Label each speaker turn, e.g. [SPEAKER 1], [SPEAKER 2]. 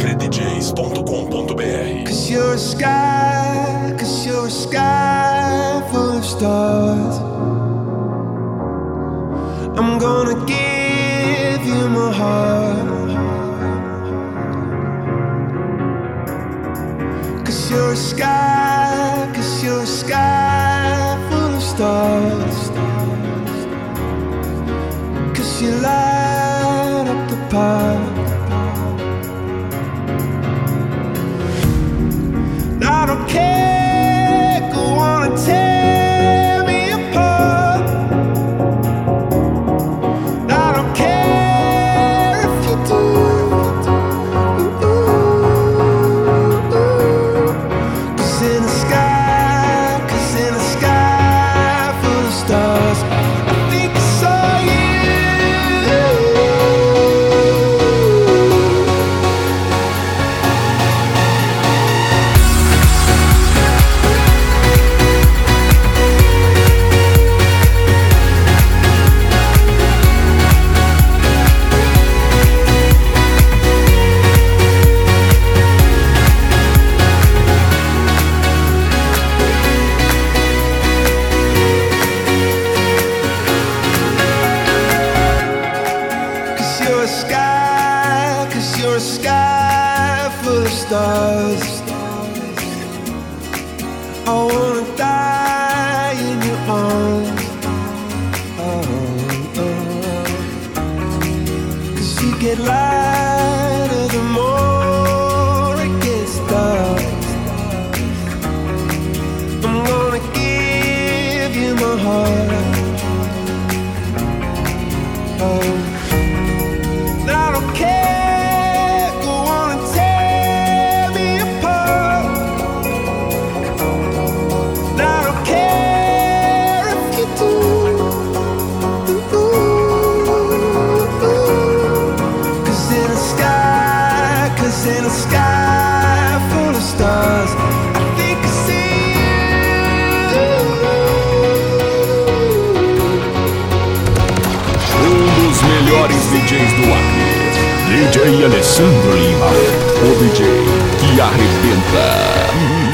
[SPEAKER 1] acredjs.com.br.
[SPEAKER 2] Cause you're a sky full of stars. I'm gonna give you my heart. Cause you're a sky full of stars. Cause you light up the park. I don't care, go on and tear me apart. I don't care if you do. Cause in the sky full of stars, I think I saw you. Cause you're a sky full of stars. I wanna die in your arms. Cause you get lighter the more it gets dark. I'm gonna give you my heart. I don't care, go on and tear me apart. I don't care if you do. Cause in a sky full of stars, I think I see
[SPEAKER 1] Um dos melhores DJs do Acre, DJ Alessandro Lima, o DJ que arrebenta.